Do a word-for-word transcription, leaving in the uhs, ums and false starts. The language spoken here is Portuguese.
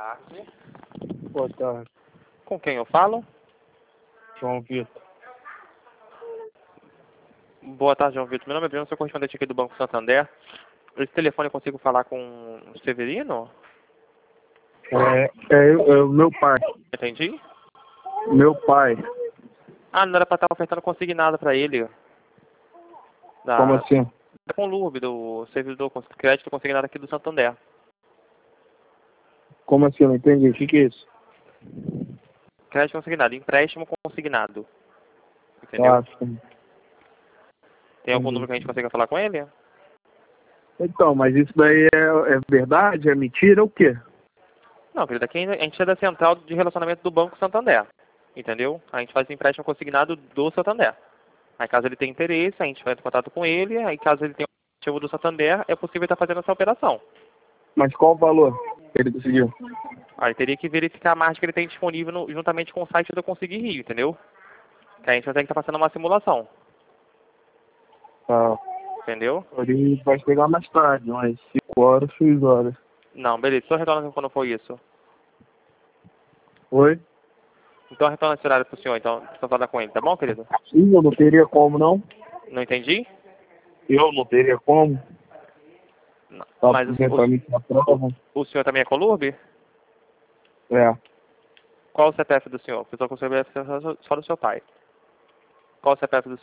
tarde. Boa tarde, Com quem eu falo? João Vitor. Boa tarde, João Vitor. Meu nome é Bruno, sou correspondente aqui do Banco Santander. Esse telefone eu consigo falar com o Severino? É, é, é o meu pai. Entendi? Meu pai. Ah, não era para estar ofertando consignado para ele. Da, Como assim? Da Conlurb, do servidor cons- crédito consignado aqui do Santander. Como assim? Eu não entendi. O que, que é isso? Crédito consignado, empréstimo consignado. Entendeu? Ah, sim. Tem algum Entendi. número que a gente consiga falar com ele? Então, mas isso daí é, é verdade? É mentira? É o quê? Não, querido, aqui a gente é da central de relacionamento do Banco Santander. Entendeu? A gente faz empréstimo consignado do Santander. Aí caso ele tenha interesse, a gente vai em contato com ele. Aí caso ele tenha o motivo do Santander, é possível estar fazendo essa operação. Mas qual o valor que ele decidiu? Aí teria que verificar a margem que ele tem disponível no- juntamente com o site do Conseguir Rio, entendeu? Que a gente vai ter que estar fazendo uma simulação. Ah, Entendeu? ele vai chegar mais tarde, umas cinco horas, seis horas. Não, beleza. Só retorna quando for isso. Oi? Então retorna esse horário pro senhor, então. Só falar com ele, tá bom, querido? Sim, eu não teria como, não. Não entendi? Eu não teria como. Não. Pra Mas o, apresentar minha prova. o, o senhor também é Conlurb? É. Qual o C P F do senhor? Pessoal com o C P F só do seu pai. Qual o C P F do